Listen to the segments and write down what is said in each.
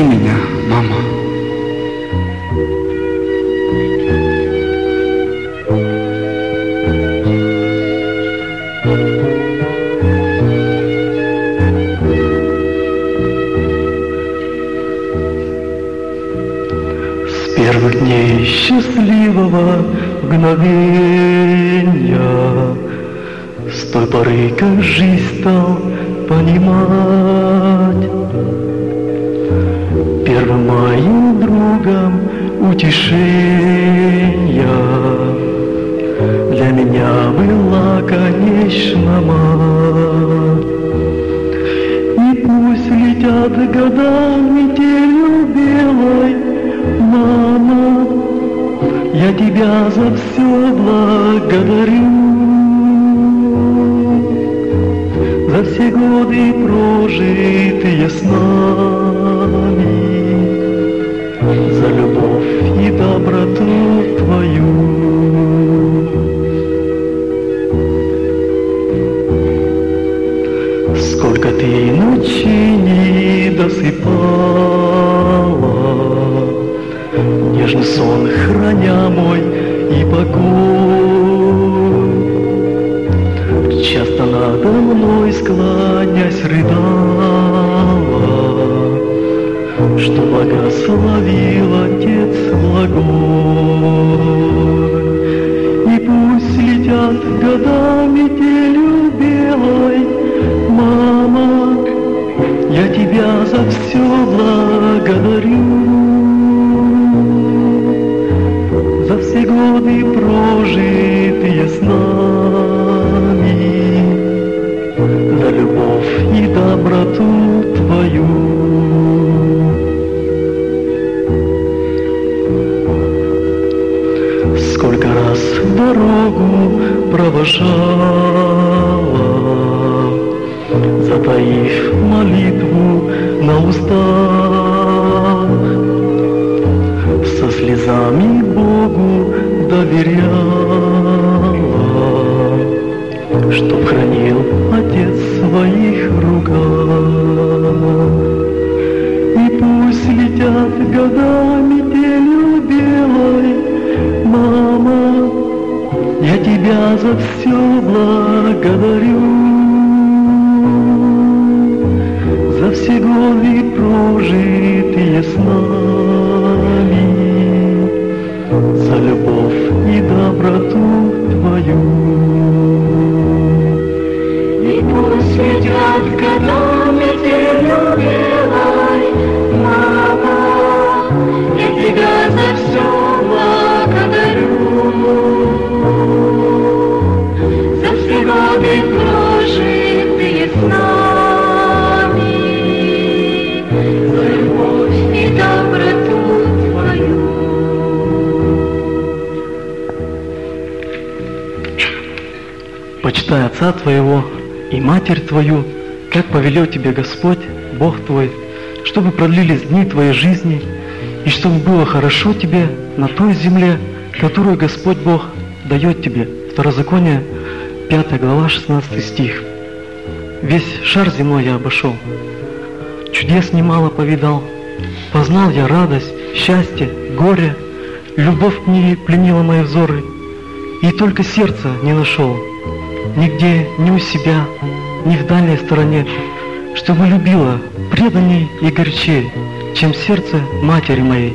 Прости меня, мама. С первых дней счастливого мгновения, с той поры, как жизнь стал понимать, первым моим другом утешения для меня была, конечно, мать. И пусть летят года метелью белой, мама, я тебя за все благодарю, за все годы, прожитые с нами, за любовь и доброту твою. Сколько ты ночей не досыпала, нежный сон храня мой и покой. Часто надо мной склонясь рыдала, что благословил Отец благой. И пусть летят года метелью белой, мама, я тебя за все благодарю, за все годы, прожитые с нами, за любовь и доброту твою. Сколько раз дорогу провожала, затаив молитву на устах, со слезами Богу доверяла, чтоб хранил Отец в своих руках. И пусть летят года метелью белой, мама, я тебя за все благодарю, за все годы, прожитые с нами, за любовь и доброту твою. И пусть летят года метелью белой, мама, я тебя за все благодарю, за все годы, прожитые с нами, за любовь и доброту твою. Почитай отца твоего и матерь твою, как повелел тебе Господь, Бог твой, чтобы продлились дни твоей жизни, и чтобы было хорошо тебе на той земле, которую Господь Бог дает тебе. Второзаконие, 5 глава, 16 стих. Весь шар земной я обошел, чудес немало повидал, познал я радость, счастье, горе, любовь к ней пленила мои взоры, и только сердца не нашел, нигде, ни у себя, ни в дальней стороне, чтобы любила преданней и горячей, чем сердце матери моей.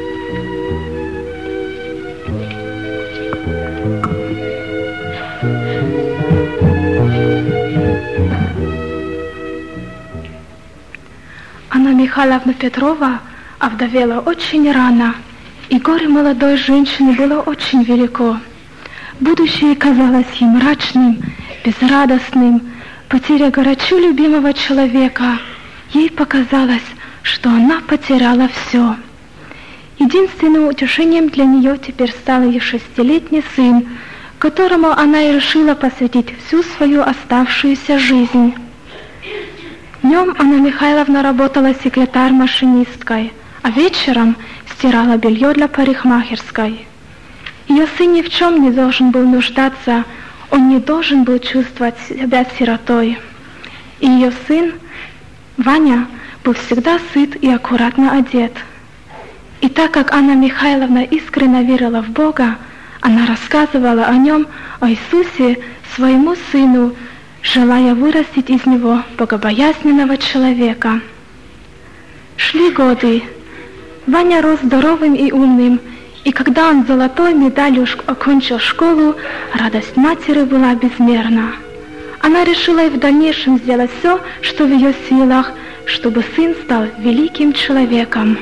Анна Михайловна Петрова овдовела очень рано, и горе молодой женщины было очень велико. Будущее казалось ей мрачным, безрадостным. Потеря горячо любимого человека, ей показалось, что она потеряла все. Единственным утешением для нее теперь стал ее 6-летний сын, которому она и решила посвятить всю свою оставшуюся жизнь. Днем Анна Михайловна работала секретарь-машинисткой, а вечером стирала белье для парикмахерской. Ее сын ни в чем не должен был нуждаться, он не должен был чувствовать себя сиротой. И ее сын, Ваня, был всегда сыт и аккуратно одет. И так как Анна Михайловна искренне верила в Бога, она рассказывала о нем, о Иисусе, своему сыну, желая вырастить из него богобоязненного человека. Шли годы. Ваня рос здоровым и умным, и когда он золотой медалью окончил школу, радость матери была безмерна. Она решила и в дальнейшем сделать все, что в ее силах, чтобы сын стал великим человеком.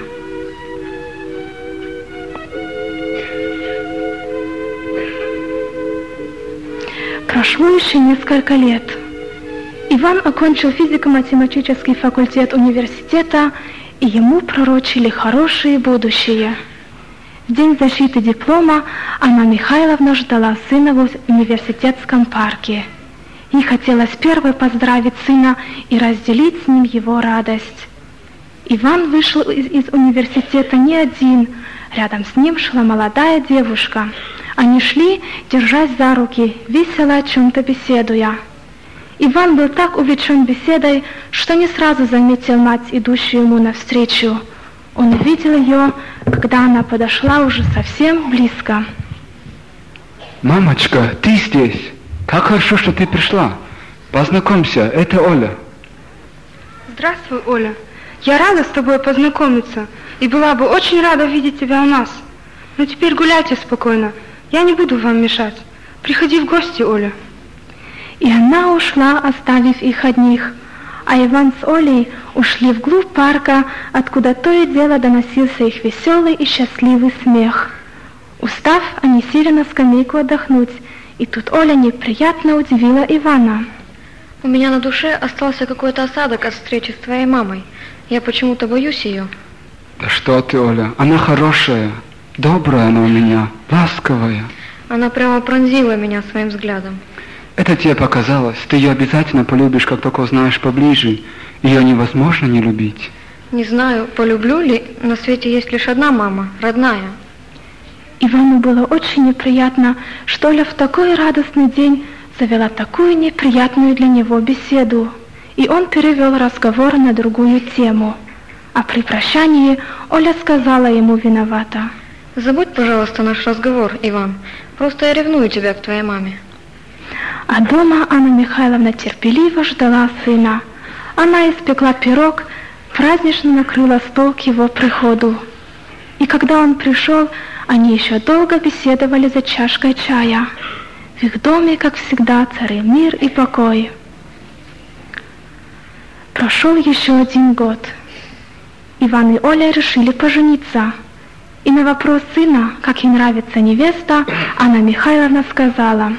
Прошло еще несколько лет. Иван окончил физико-математический факультет университета, и ему пророчили хорошее будущее. В день защиты диплома Анна Михайловна ждала сына в университетском парке. Ей хотелось первой поздравить сына и разделить с ним его радость. Иван вышел из университета не один, рядом с ним шла молодая девушка. Они шли, держась за руки, весело о чем-то беседуя. Иван был так увлечен беседой, что не сразу заметил мать, идущую ему навстречу. Он увидел ее, когда она подошла уже совсем близко. «Мамочка, ты здесь? Как хорошо, что ты пришла. Познакомься, это Оля». Здравствуй, Оля. Я рада с тобой познакомиться и была бы очень рада видеть тебя у нас. Но теперь гуляйте спокойно. Я не буду вам мешать. Приходи в гости, Оля. И она ушла, оставив их одних, а Иван с Олей ушли вглубь парка, откуда то и дело доносился их веселый и счастливый смех. Устав, они сели на скамейку отдохнуть, и тут Оля неприятно удивила Ивана. У меня на душе остался какой-то осадок от встречи с твоей мамой. Я почему-то боюсь ее. Да что ты, Оля, она хорошая, добрая она у меня, ласковая. Она прямо пронзила меня своим взглядом. Это тебе показалось, ты ее обязательно полюбишь, как только узнаешь поближе. Ее невозможно не любить. Не знаю, полюблю ли, на свете есть лишь одна мама, родная. Ивану было очень неприятно, что Оля в такой радостный день завела такую неприятную для него беседу, и он перевел разговор на другую тему. А при прощании Оля сказала ему виновата: «Забудь, пожалуйста, наш разговор, Иван. Просто я ревную тебя к твоей маме». А дома Анна Михайловна терпеливо ждала сына. Она испекла пирог, празднично накрыла стол к его приходу. И когда он пришел, они еще долго беседовали за чашкой чая. В их доме, как всегда, царил мир и покой. Прошел еще 1 год. Иван и Оля решили пожениться. И на вопрос сына, как ей нравится невеста, Анна Михайловна сказала: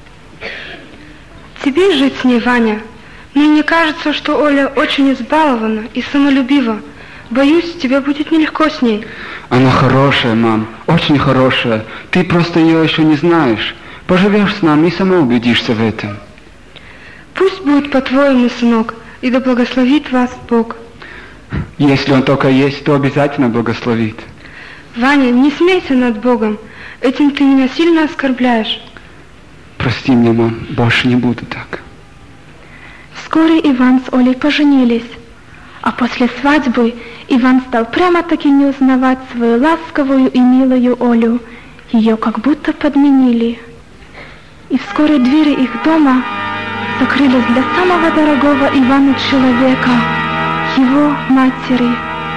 Тебе жить с ней, Ваня. Но мне кажется, что Оля очень избалована и самолюбива. Боюсь, тебе будет нелегко с ней. Она хорошая, мам, очень хорошая. Ты просто ее еще не знаешь. Поживешь с нами и сама убедишься в этом. Пусть будет по-твоему, сынок, и да благословит вас Бог. Если он только есть, то обязательно благословит. Ваня, не смейся над Богом. Этим ты меня сильно оскорбляешь. Прости меня, мам, больше не буду так. Вскоре Иван с Олей поженились, а после свадьбы Иван стал прямо-таки не узнавать свою ласковую и милую Олю. Ее как будто подменили. И вскоре двери их дома закрылись для самого дорогого Ивану человека, его матери.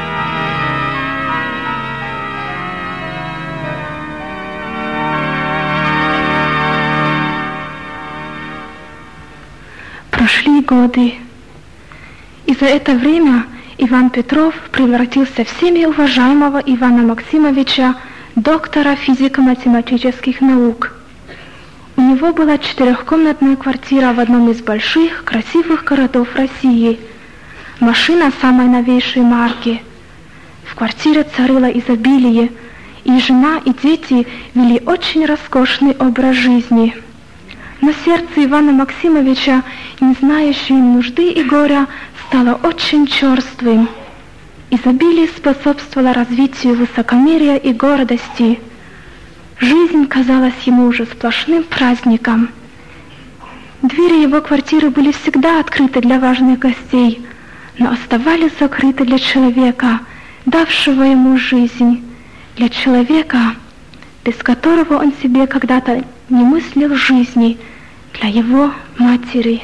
Прошли годы, и за это время Иван Петров превратился в всеми уважаемого Ивана Максимовича, доктора физико-математических наук. У него была 4-комнатная квартира в одном из больших, красивых городов России, машина самой новейшей марки. В квартире царило изобилие, и жена, и дети вели очень роскошный образ жизни. Но сердце Ивана Максимовича, не знающее нужды и горя, стало очень черствым. Изобилие способствовало развитию высокомерия и гордости. Жизнь казалась ему уже сплошным праздником. Двери его квартиры были всегда открыты для важных гостей, но оставались закрыты для человека, давшего ему жизнь, для человека, без которого он себе когда-то не мыслил жизни, для его матери.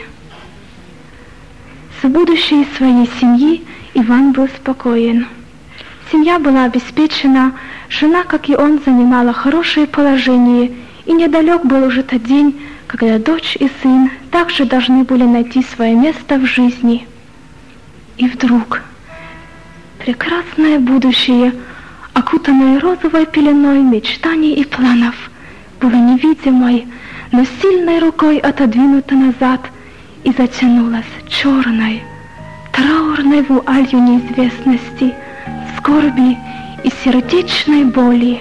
С будущей своей семьи Иван был спокоен. Семья была обеспечена, жена, как и он, занимала хорошее положение, и недалек был уже тот день, когда дочь и сын также должны были найти свое место в жизни. И вдруг прекрасное будущее, окутанное розовой пеленой мечтаний и планов, было невидимой, но сильной рукой отодвинуто назад и затянулось черной, траурной вуалью неизвестности, скорби и сердечной боли.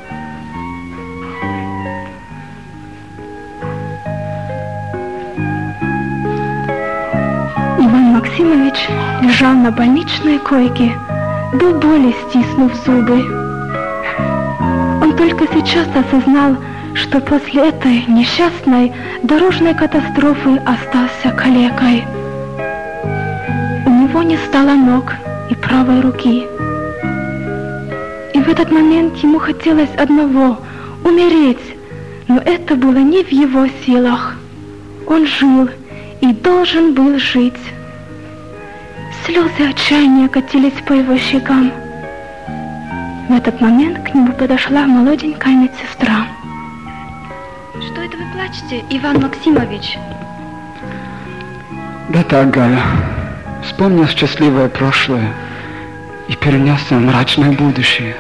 Иван Максимович лежал на больничной койке, до боли стиснув зубы. Он только сейчас осознал, что после этой несчастной дорожной катастрофы остался калекой. У него не стало ног и правой руки. И в этот момент ему хотелось одного — умереть, но это было не в его силах. Он жил и должен был жить. Слезы отчаяния катились по его щекам. В этот момент к нему подошла молоденькая медсестра. Что это вы плачете, Иван Максимович? Да так, Галя, вспомнил счастливое прошлое и перенесся в мрачное будущее.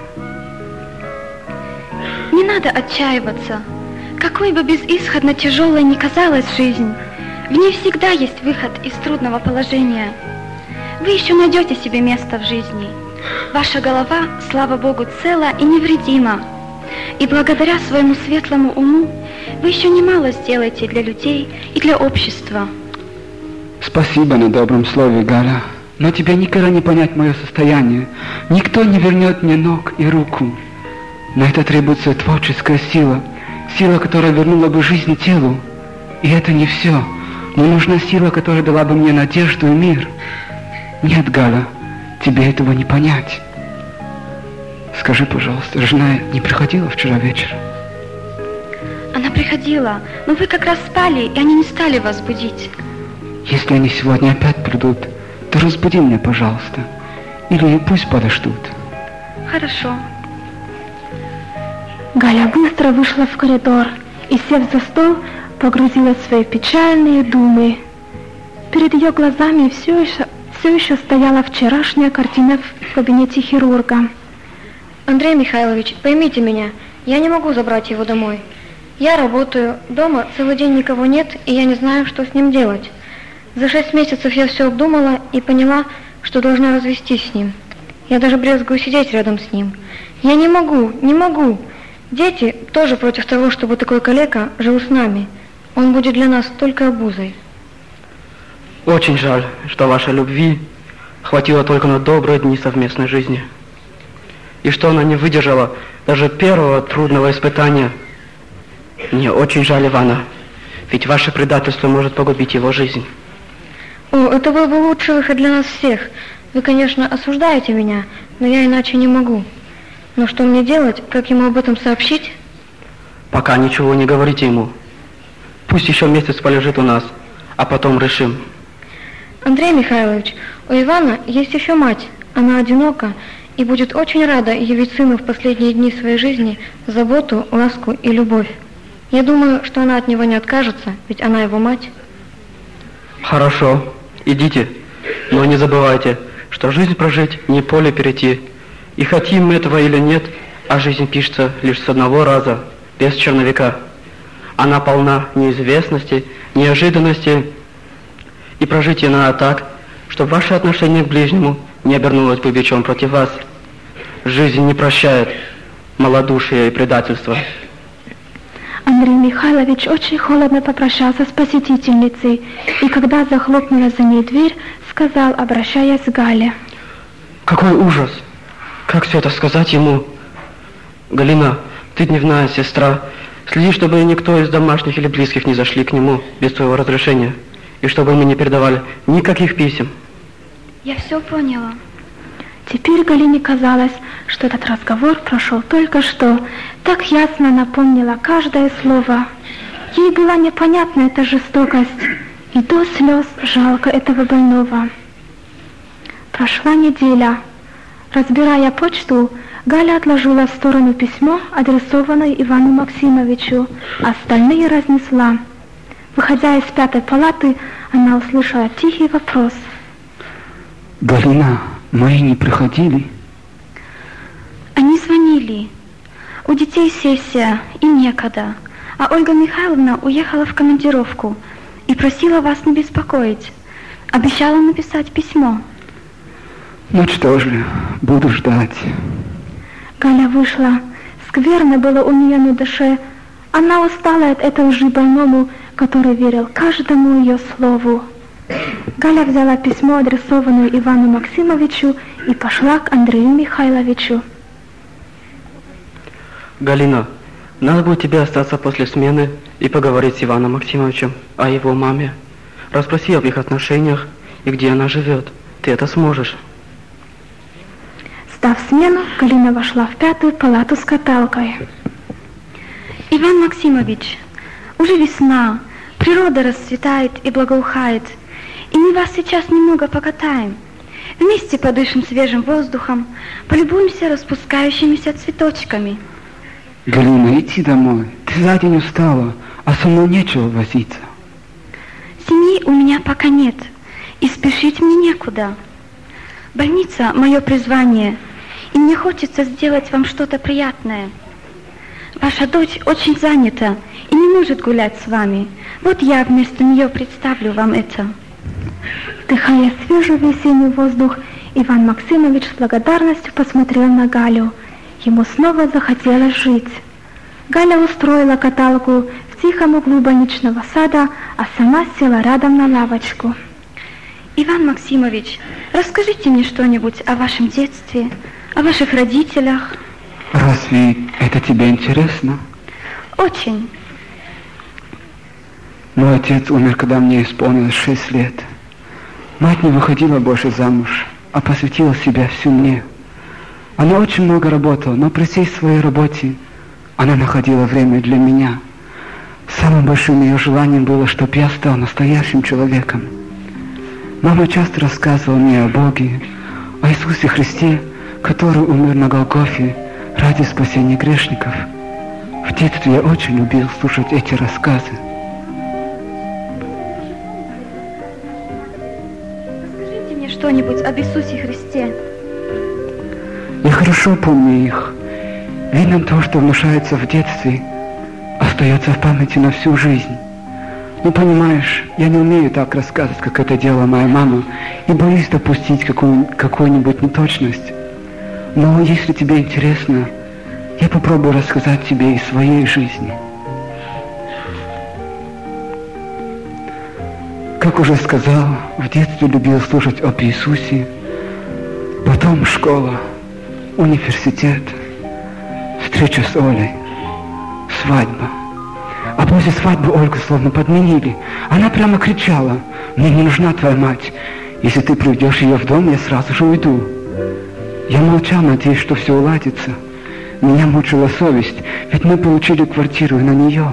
Не надо отчаиваться. Какой бы безысходно тяжелой ни казалась жизнь, в ней всегда есть выход из трудного положения. Вы еще найдете себе место в жизни. Ваша голова, слава Богу, цела и невредима. И благодаря своему светлому уму вы еще немало сделаете для людей и для общества. Спасибо на добром слове, Галя, но тебе никогда не понять мое состояние. Никто не вернет мне ног и руку. На это требуется творческая сила, сила, которая вернула бы жизнь телу. И это не все, но нужна сила, которая дала бы мне надежду и мир. Нет, Галя, тебе этого не понять. Скажи, пожалуйста, жена не приходила вчера вечером? Она приходила, но вы как раз спали, и они не стали вас будить. Если они сегодня опять придут, то разбуди меня, пожалуйста. Или пусть подождут. Хорошо. Галя быстро вышла в коридор и, сев за стол, погрузилась в свои печальные думы. Перед ее глазами все еще стояла вчерашняя картина в кабинете хирурга. Андрей Михайлович, поймите меня, я не могу забрать его домой. Я работаю, дома целый день никого нет, и я не знаю, что с ним делать. За 6 месяцев я все обдумала и поняла, что должна развестись с ним. Я даже брезгую сидеть рядом с ним. Я не могу. Дети тоже против того, чтобы такой калека жил с нами. Он будет для нас только обузой. Очень жаль, что вашей любви хватило только на добрые дни совместной жизни. И что она не выдержала даже первого трудного испытания. Мне очень жаль Ивана, ведь ваше предательство может погубить его жизнь. О, это был бы лучший выход для нас всех. Вы, конечно, осуждаете меня, но я иначе не могу. Но что мне делать? Как ему об этом сообщить? Пока ничего не говорите ему. Пусть еще месяц полежит у нас, а потом решим. Андрей Михайлович, у Ивана есть еще мать. Она одинока и будет очень рада явить сыну в последние дни своей жизни заботу, ласку и любовь. Я думаю, что она от него не откажется, ведь она его мать. Хорошо, идите, но не забывайте, что жизнь прожить не поле перейти. И хотим мы этого или нет, а жизнь пишется лишь с одного раза, без черновика. Она полна неизвестности, неожиданности, и прожить ее надо так, чтобы ваше отношение к ближнему не обернулось бы бичом против вас. Жизнь не прощает малодушие и предательство. Андрей Михайлович очень холодно попрощался с посетительницей, и когда захлопнулась за ней дверь, сказал, обращаясь к Гале: Какой ужас! Как все это сказать ему? Галина, ты дневная сестра. Следи, чтобы никто из домашних или близких не зашли к нему без твоего разрешения, и чтобы мы не передавали никаких писем. Я все поняла. Теперь Галине казалось, что этот разговор прошел только что. Так ясно напомнила каждое слово. Ей была непонятна эта жестокость, и до слез жалко этого больного. Прошла неделя. Разбирая почту, Галя отложила в сторону письмо, адресованное Ивану Максимовичу, остальные разнесла. Выходя из 5-й палаты, она услышала тихий вопрос. Галина, мои не приходили? Они звонили. У детей сессия, и некогда. А Ольга Михайловна уехала в командировку и просила вас не беспокоить. Обещала написать письмо. Ну что же, буду ждать. Галя вышла. Скверно было у нее на душе. Она устала от этой лжи больному, который верил каждому ее слову. Галя взяла письмо, адресованное Ивану Максимовичу, и пошла к Андрею Михайловичу. Галина, надо будет тебе остаться после смены и поговорить с Иваном Максимовичем о его маме. Расспроси об их отношениях и где она живет. Ты это сможешь. Сдав смену, Галина вошла в 5-ю палату с каталкой. Иван Максимович, уже весна, природа расцветает и благоухает, и мы вас сейчас немного покатаем. Вместе подышим свежим воздухом, полюбуемся распускающимися цветочками. Галина, иди домой. Ты за день устала, а со мной нечего возиться. Семьи у меня пока нет, и спешить мне некуда. Больница – мое призвание, и мне хочется сделать вам что-то приятное. Ваша дочь очень занята и не может гулять с вами. Вот я вместо нее представлю вам это. Вдыхая свежий весенний воздух, Иван Максимович с благодарностью посмотрел на Галю. Ему снова захотелось жить. Галя устроила каталку в тихом углу больничного сада, а сама села рядом на лавочку. Иван Максимович, расскажите мне что-нибудь о вашем детстве, о ваших родителях. Разве это тебе интересно? Очень. Мой отец умер, когда мне исполнилось 6 лет. Мать не выходила больше замуж, а посвятила себя всю мне. Она очень много работала, но при всей своей работе она находила время для меня. Самым большим ее желанием было, чтобы я стал настоящим человеком. Мама часто рассказывала мне о Боге, о Иисусе Христе, который умер на Голгофе ради спасения грешников. В детстве я очень любил слушать эти рассказы. Расскажите мне что-нибудь об Иисусе Христе. Я хорошо помню их. Видно, то, что внушается в детстве, остается в памяти на всю жизнь. Ну, понимаешь, я не умею так рассказывать, как это делала моя мама, и боюсь допустить какую-нибудь неточность. Но если тебе интересно, я попробую рассказать тебе из своей жизни. Как уже сказал, в детстве любил слушать об Иисусе, потом школа, университет, встреча с Олей, свадьба. А после свадьбы Ольгу словно подменили. Она прямо кричала: «Мне не нужна твоя мать. Если ты приведешь ее в дом, я сразу же уйду». Я молчал, надеясь, что все уладится. Меня мучила совесть, ведь мы получили квартиру и на нее.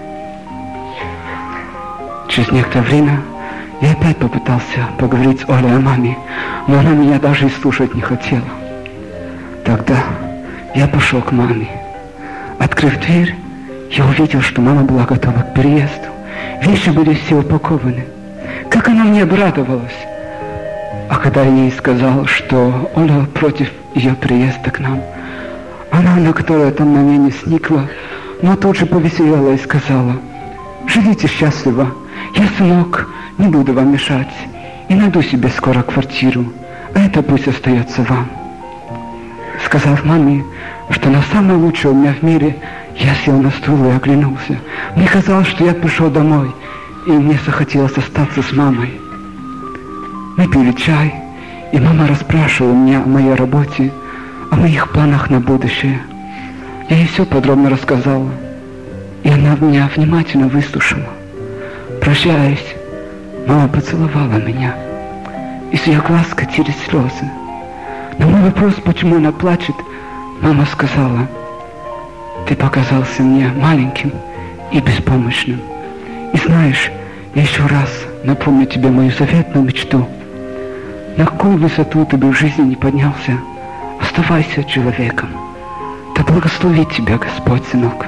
Через некоторое время я опять попытался поговорить с Олей о маме, но она меня даже и слушать не хотела. Тогда я пошел к маме. Открыв дверь, я увидел, что мама была готова к переезду. Вещи были все упакованы. Как она мне обрадовалась! А когда я ей сказал, что Оля против ее приезда к нам, она на какое-то мгновение сникла, но тут же повеселела и сказала: «Живите счастливо, я, сынок, не буду вам мешать и найду себе скоро квартиру, а это пусть остается вам». Сказав маме, что она самая лучшая у меня в мире, я сел на стул и оглянулся. Мне казалось, что я пришел домой, и мне захотелось остаться с мамой. Мы пили чай, и мама расспрашивала меня о моей работе, о моих планах на будущее. Я ей все подробно рассказала, и она меня внимательно выслушала. Прощаясь, мама поцеловала меня. из ее глаз катились слезы. На мой вопрос, почему она плачет, мама сказала: ты показался мне маленьким и беспомощным. И знаешь, я еще раз напомню тебе мою заветную мечту. На какую высоту ты бы в жизни не поднялся, оставайся человеком. Да благословит тебя Господь, сынок.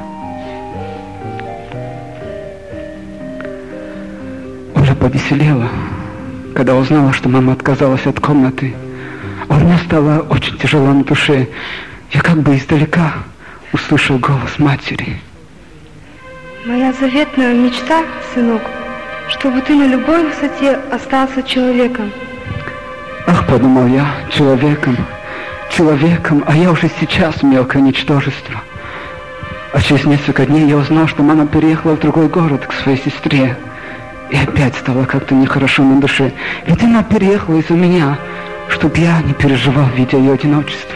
Оля повеселела, когда узнала, что мама отказалась от комнаты. А мне стало очень тяжело на душе. Я как бы издалека услышал голос матери. Моя заветная мечта, сынок, чтобы ты на любой высоте остался человеком. Ах, подумал я, человеком, а я уже сейчас мелкое ничтожество. А через несколько дней я узнал, что мама переехала в другой город к своей сестре. И опять стало как-то нехорошо на душе. Ведь она переехала из-за меня, чтобы я не переживал, видя ее одиночество.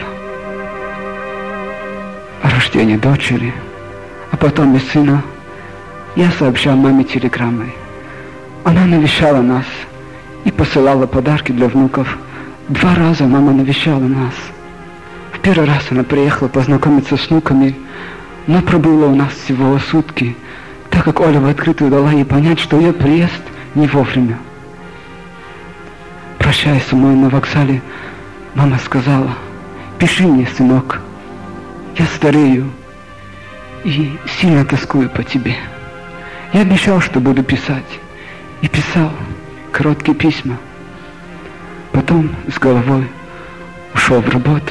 О рождении дочери, а потом и сына, я сообщал маме телеграммой. Она навещала нас и посылала подарки для внуков. 2 раза мама навещала нас. В первый раз она приехала познакомиться с внуками, но пробыла у нас всего сутки, так как Оля в открытую дала ей понять, что ее приезд не вовремя. Прощаясь со мной на вокзале, мама сказала: пиши мне, сынок, я старею и сильно тоскую по тебе. Я обещал, что буду писать, и писал короткие письма. Потом с головой ушел в работу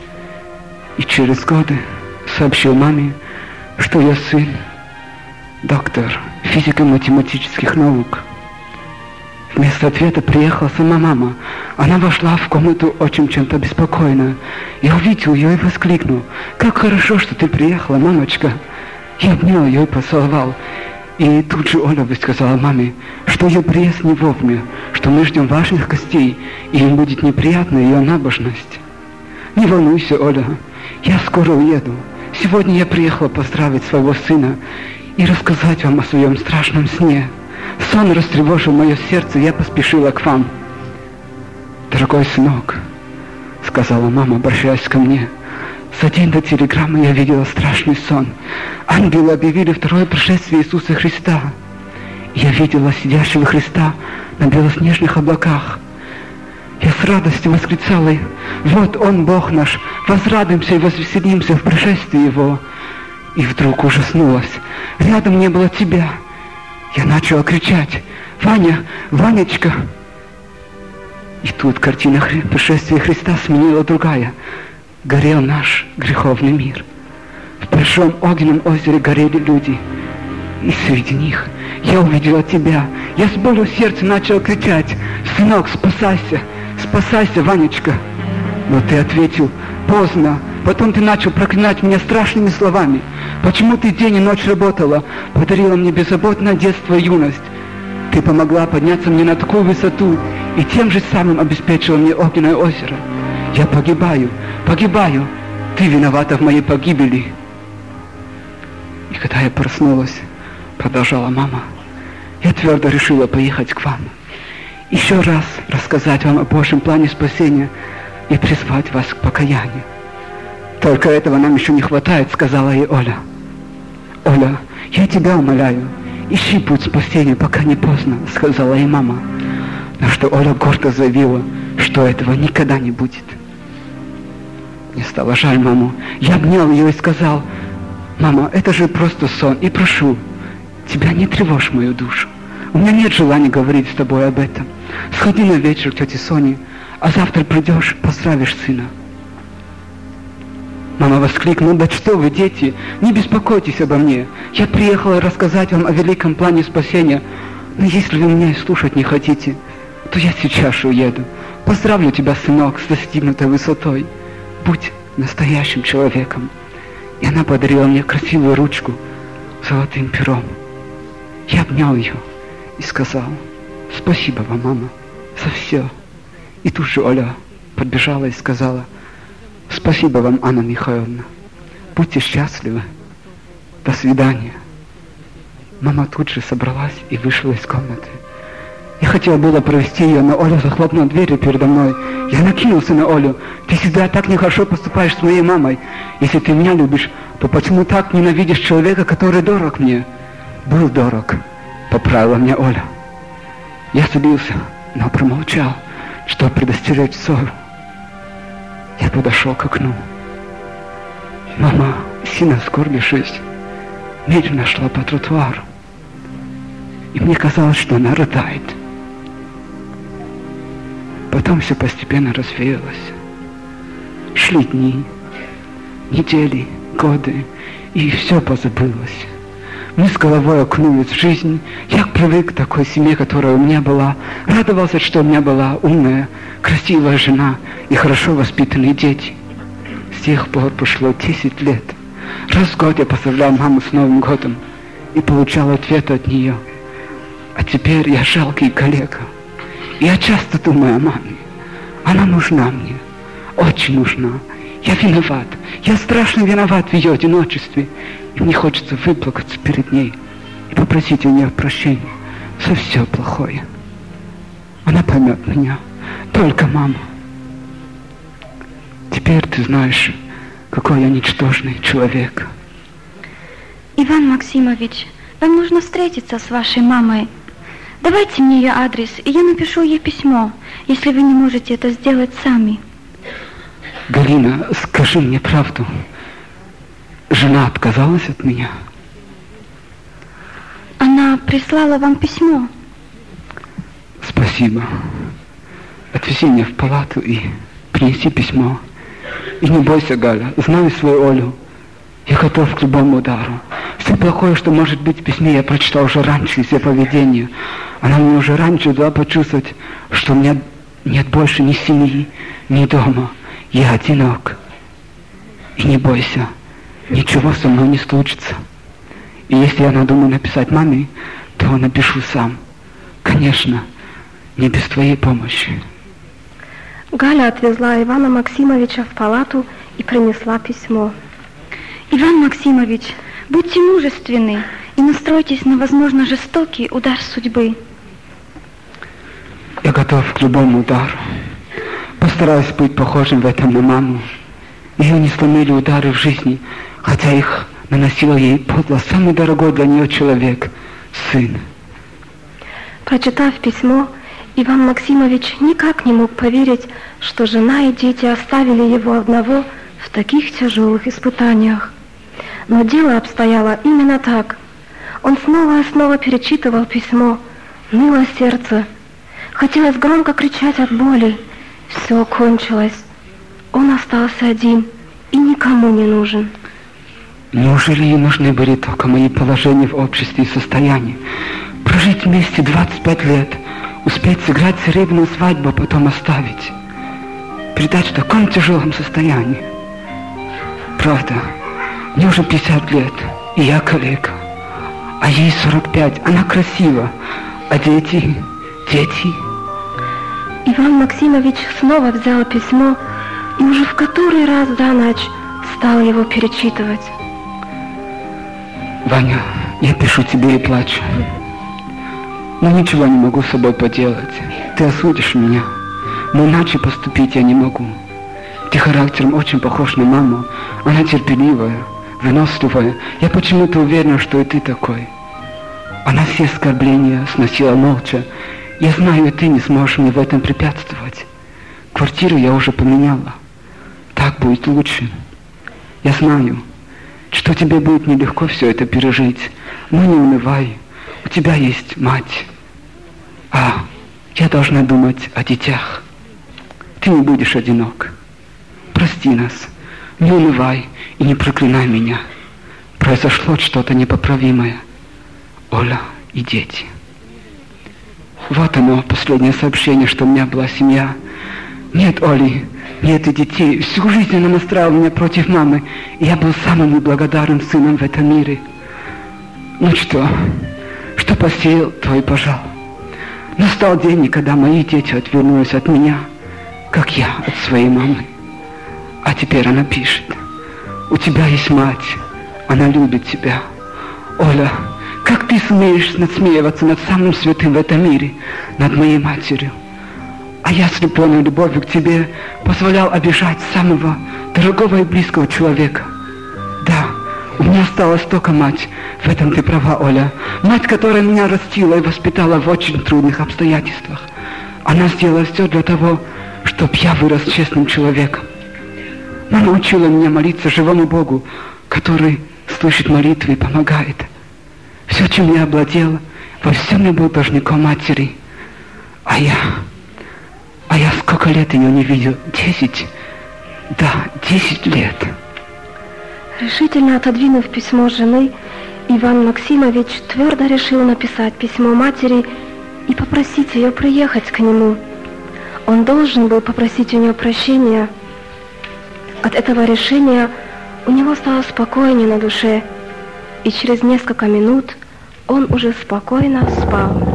и через годы сообщил маме, что я сын доктор физико-математических наук. Вместо ответа приехала сама мама. Она вошла в комнату очень чем-то обеспокоенная. Я увидел ее и воскликнул: как хорошо, что ты приехала, мамочка. Я обнял ее и поцеловал. И тут же Оля высказала маме, что ее приезд не вовремя, что мы ждем важных гостей, и им будет неприятна ее набожность. Не волнуйся, Оля, я скоро уеду. Сегодня я приехала поздравить своего сына и рассказать вам о своем страшном сне. Сон растревожил мое сердце, и я поспешила к вам. Дорогой сынок, сказала мама, обращаясь ко мне, за день до телеграммы я видела страшный сон. Ангелы объявили второе пришествие Иисуса Христа. Я видела сидящего Христа на белоснежных облаках. Я с радостью восклицала: вот Он, Бог наш, возрадуемся и возвеселимся в пришествии Его. И вдруг ужаснулась. Рядом не было тебя. Я начала кричать: Ваня, Ванечка! И тут картина пришествия Христа сменила другая. Горел наш греховный мир. В большом огненном озере горели люди. И среди них я увидела тебя. Я с болью в сердце начала кричать: сынок, спасайся! Спасайся, Ванечка! Но ты ответил: поздно. Потом ты начал проклинать меня страшными словами. Почему ты день и ночь работала, подарила мне беззаботное детство и юность? Ты помогла подняться мне на такую высоту и тем же самым обеспечила мне огненное озеро. Я погибаю, погибаю. Ты виновата в моей погибели. И когда я проснулась, продолжала мама, я твердо решила поехать к вам. Еще раз рассказать вам о Божьем плане спасения и призвать вас к покаянию. Только этого нам еще не хватает, сказала ей Оля. Оля, я тебя умоляю, ищи путь спасения, пока не поздно, сказала ей мама. На что Оля гордо заявила, что этого никогда не будет. Мне стало жаль маму. Я обнял ее и сказал: мама, это же просто сон, и прошу, тебя не тревожь мою душу. У меня нет желания говорить с тобой об этом. Сходи на вечер к тете Соне, а завтра придешь, поздравишь сына. Мама воскликнула: да что вы, дети, не беспокойтесь обо мне. Я приехала рассказать вам о великом плане спасения. Но если вы меня и слушать не хотите, то я сейчас же уеду. Поздравлю тебя, сынок, с достигнутой высотой. Будь настоящим человеком. И она подарила мне красивую ручку с золотым пером. Я обнял ее и сказал: спасибо вам, мама, за все. И тут же Оля подбежала и сказала: спасибо вам, Анна Михайловна. Будьте счастливы. До свидания. Мама тут же собралась и вышла из комнаты. Я хотел было провести ее, но Оля захлопнула дверь передо мной. Я накинулся на Олю. Ты всегда так нехорошо поступаешь с моей мамой. Если ты меня любишь, то почему так ненавидишь человека, который дорог мне? Был дорог, поправила меня Оля. Я злился, но промолчал, чтобы предостеречь ссору. Я подошел к окну. Мама, сильно сгорбившись, медленно шла по тротуару. И мне казалось, что она рыдает. Потом все постепенно развеялось. Шли дни, недели, годы, и все позабылось. Мы с головой окунулись в жизнь. Я привык к такой семье, которая у меня была. Радовался, что у меня была умная, красивая жена и хорошо воспитанные дети. С тех пор прошло 10 лет. Раз в год я поздравлял маму с Новым годом и получал ответ от нее. А теперь я жалкий калека. Я часто думаю о маме. Она нужна мне. Очень нужна. Я виноват. Я страшно виноват в ее одиночестве. И мне хочется выплакаться перед ней и попросить у нее прощения за все плохое. Она поймет меня. Только мама. Теперь ты знаешь, какой я ничтожный человек. Иван Максимович, вам нужно встретиться с вашей мамой. Давайте мне ее адрес, и я напишу ей письмо, если вы не можете это сделать сами. Галина, скажи мне правду. Жена отказалась от меня? Она прислала вам письмо. Спасибо. Отвези меня в палату и принеси письмо. И не бойся, Галя, знаю свою Олю. Я готов к любому удару. Все плохое, что может быть в письме, я прочитал уже раньше из ее поведения. Она мне уже раньше дала почувствовать, что у меня нет больше ни семьи, ни дома. Я одинок. И не бойся, ничего со мной не случится. И если я надумаю написать маме, то напишу сам. Конечно, не без твоей помощи. Галя отвезла Ивана Максимовича в палату и принесла письмо. Иван Максимович, будьте мужественны и настройтесь на, возможно, жестокий удар судьбы. Я готов к любому удару. Постараюсь быть похожим в этом на маму. Ее не сломили удары в жизни, хотя их наносила ей подло самый дорогой для нее человек – сын. Прочитав письмо, Иван Максимович никак не мог поверить, что жена и дети оставили его одного в таких тяжелых испытаниях. Но дело обстояло именно так. Он снова и снова перечитывал письмо, ныло сердце. Хотелось громко кричать от боли. Все кончилось. Он остался один и никому не нужен. Неужели ей нужны были только мои положения в обществе и состояние? Прожить вместе 25 лет, успеть сыграть серебряную свадьбу, а потом оставить. Передать в таком тяжелом состоянии. Правда, мне уже 50 лет, и я калека. А ей 45, она красива. А дети? Иван Максимович снова взял письмо и уже в который раз за ночь стал его перечитывать. Ваня, я пишу тебе и плачу. Но ничего не могу с собой поделать. Ты осудишь меня. Но иначе поступить я не могу. Ты характером очень похож на маму. Она терпеливая, выносливая. Я почему-то уверена, что и ты такой. Она все оскорбления сносила молча. Я знаю, и ты не сможешь мне в этом препятствовать. Квартиру я уже поменяла. Так будет лучше. Я знаю, что тебе будет нелегко все это пережить. Но не унывай. У тебя есть мать. А я должна думать о детях. Ты не будешь одинок. Прости нас. Не унывай и не проклинай меня. Произошло что-то непоправимое. Оля и дети. Вот оно, последнее сообщение, что у меня была семья. Нет Оли, нет и детей. Всю жизнь она настраивала меня против мамы, и я был самым неблагодарным сыном в этом мире. Ну что посеял, то и пожал. Настал день, когда мои дети отвернулись от меня, как я от своей мамы. А теперь она пишет: у тебя есть мать, она любит тебя. Оля, Как ты смеешь надсмеиваться над самым святым в этом мире, над моей матерью? А я, слепленной любовью к тебе, позволял обижать самого дорогого и близкого человека. Да, у меня осталась только мать. В этом ты права, Оля. Мать, которая меня растила и воспитала в очень трудных обстоятельствах. Она сделала все для того, чтобы я вырос честным человеком. Мама учила меня молиться живому Богу, который слышит молитвы и помогает. Все, чем я обладал, во всем я был должником матери. А я сколько лет ее не видел? 10? Да, 10 лет. Решительно отодвинув письмо жены, Иван Максимович твердо решил написать письмо матери и попросить ее приехать к нему. Он должен был попросить у нее прощения. От этого решения у него стало спокойнее на душе, и через несколько минут он уже спокойно спал.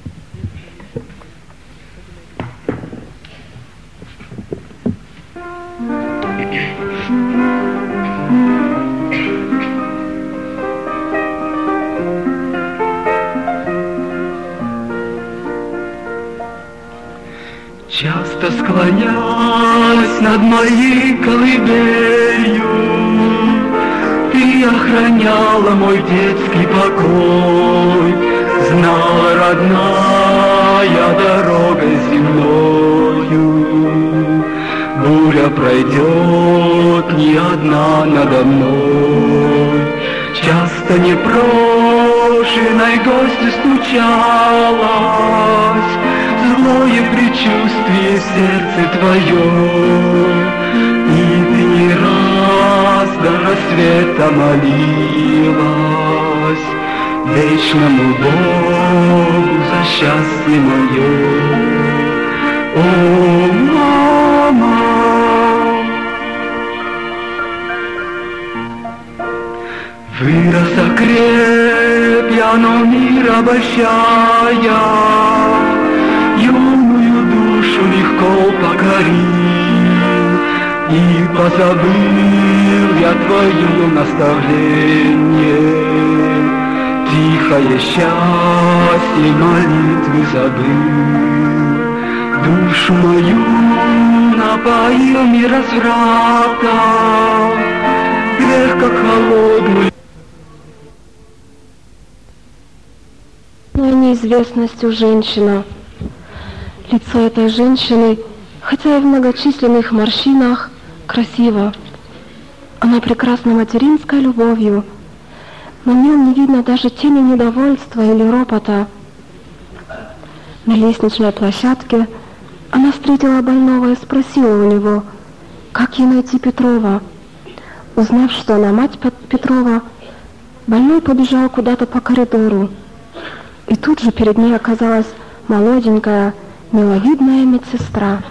Часто склонясь над моей колыбелью, ты охраняла мой детский покой, знала родная дорогой земною. Буря пройдет не одна надо мной, часто непрошенной гостью стучалась, злое предчувствие в сердце твоем, и ты не раз до рассвета молилась вечному Богу за счастье мое. О, мама! Вырос окреп я, но мир обольщая, юную душу легко покорил, и позабыл я твое наставление. Тихое счастье молитвы забыл, душу мою напоил мир разврата, грех как холодную. Неизвестностью женщина. Лицо этой женщины, хотя и в многочисленных морщинах, красиво. Она прекрасна материнской любовью. На нем не видно даже тени недовольства или ропота. На лестничной площадке она встретила больного и спросила у него, как ей найти Петрова. Узнав, что она мать Петрова, больной побежал куда-то по коридору. И тут же перед ней оказалась молоденькая, миловидная медсестра.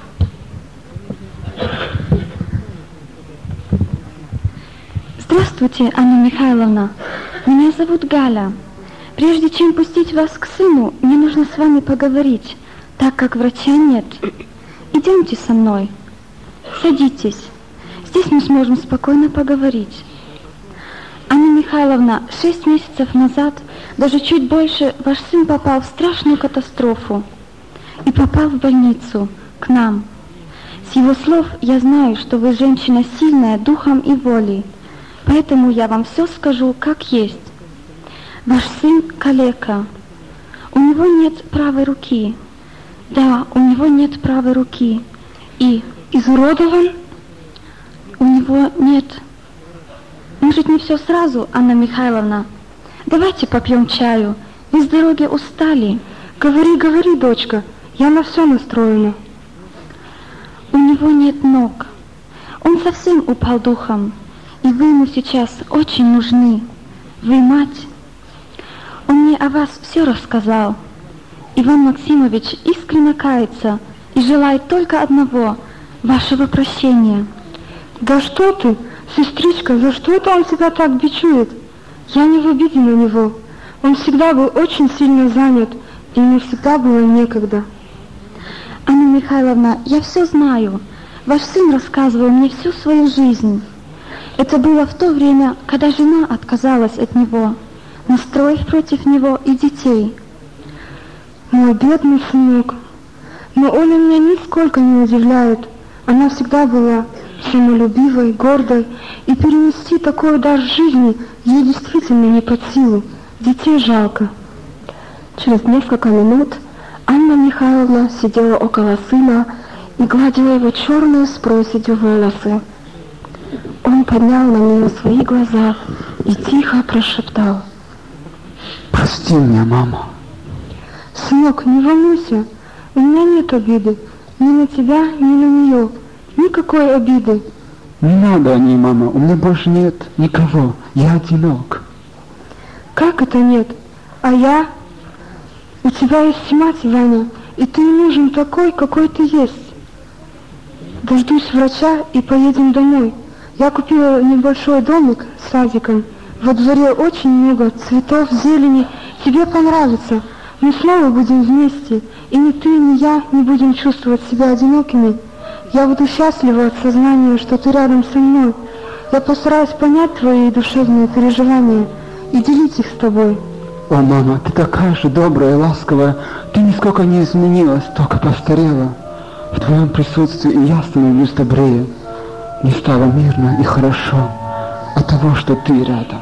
Здравствуйте, Анна Михайловна. Меня зовут Галя. Прежде чем пустить вас к сыну, мне нужно с вами поговорить, так как врача нет. Идемте со мной. Садитесь. Здесь мы сможем спокойно поговорить. Анна Михайловна, 6 месяцев назад, даже чуть больше, ваш сын попал в страшную катастрофу и попал в больницу, к нам. С его слов я знаю, что вы женщина сильная духом и волей, поэтому я вам все скажу, как есть. Ваш сын калека. У него нет правой руки. Да, у него нет правой руки. И изуродован? У него нет. Может, не все сразу, Анна Михайловна? Давайте попьем чаю. Вы с дороги устали. Говори, говори, дочка, я на все настроена. У него нет ног. Он совсем упал духом. И вы ему сейчас очень нужны. Вы мать. Он мне о вас все рассказал. Иван Максимович искренне кается и желает только одного – вашего прощения. Да что ты, сестричка, за что это он себя так бичует? Я не в обиде на него. Он всегда был очень сильно занят, и ему всегда было некогда. Анна Михайловна, я все знаю. Ваш сын рассказывал мне всю свою жизнь. Это было в то время, когда жена отказалась от него. настроив против него и детей. Мой бедный сынок, но Оля меня нисколько не удивляет. Она всегда была самолюбивой, гордой, и перенести такой удар жизни ей действительно не под силу. Детей жалко. Через несколько минут Анна Михайловна сидела около сына и гладила его черные с проседью волосы. Он поднял на нее свои глаза и тихо прошептал: Прости меня, мама. Сынок, не волнуйся, у меня нет обиды. Ни на тебя, ни на нее. Никакой обиды. Не надо о ней, мама. У меня больше нет никого. Я одинок. Как это нет? А я? У тебя есть мать, Ваня, и ты не нужен такой, какой ты есть. Дождусь врача и поедем домой. Я купила небольшой домик с садиком. Во дворе очень много цветов, зелени. Тебе понравится. Мы снова будем вместе, и ни ты, ни я не будем чувствовать себя одинокими. Я буду счастлива от сознания, что ты рядом со мной. Я постараюсь понять твои душевные переживания и делить их с тобой. О, мама, ты такая же добрая и ласковая. Ты нисколько не изменилась, только постарела. В твоем присутствии и я становлюсь добрее. Мне стало мирно и хорошо от того, что ты рядом.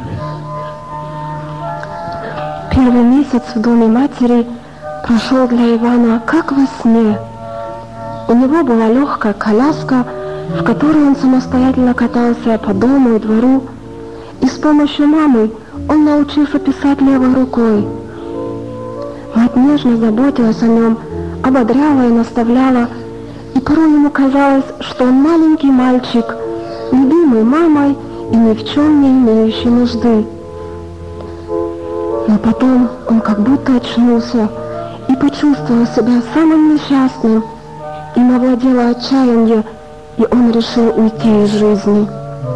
Первый месяц в доме матери прошел для Ивана как во сне. У него была легкая коляска, в которой он самостоятельно катался по дому и двору, и с помощью мамы он научился писать левой рукой. Мать нежно заботилась о нем, ободряла и наставляла, и порой ему казалось, что он маленький мальчик, любимый мамой и ни в чем не имеющий нужды. Но потом он как будто очнулся и почувствовал себя самым несчастным. Им овладело отчаяние, и он решил уйти из жизни.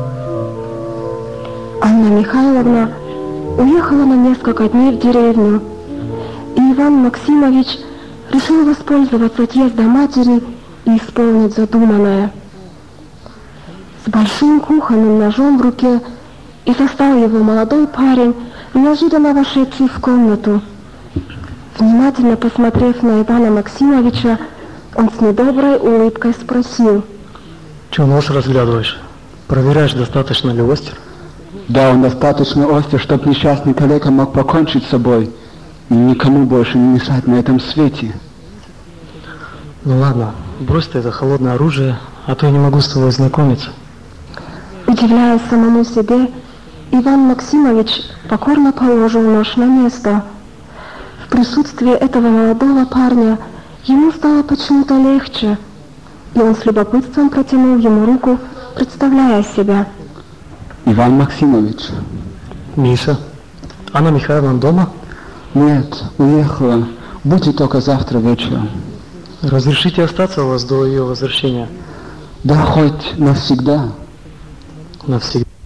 Анна Михайловна уехала на несколько дней в деревню, и Иван Максимович решил воспользоваться отъездом матери и исполнить задуманное. С большим кухонным ножом в руке и застал его молодой парень, неожиданно вошедший в комнату. Внимательно посмотрев на Ивана Максимовича, он с недоброй улыбкой спросил: Чего нож разглядываешь? Проверяешь, достаточно ли остр? Да, он достаточно остр, чтобы несчастный коллега мог покончить с собой и никому больше не мешать на этом свете. Ну ладно, брось ты это холодное оружие, а то я не могу с тобой знакомиться. Удивляясь самому себе, Иван Максимович покорно положил нож на место. В присутствии этого молодого парня ему стало почему-то легче, и он с любопытством протянул ему руку, представляя себя. Иван Максимович. Миша, Анна Михайловна дома? Нет, уехала. Будет только завтра вечером. Разрешите остаться у вас до ее возвращения? Да, хоть навсегда. Навсегда.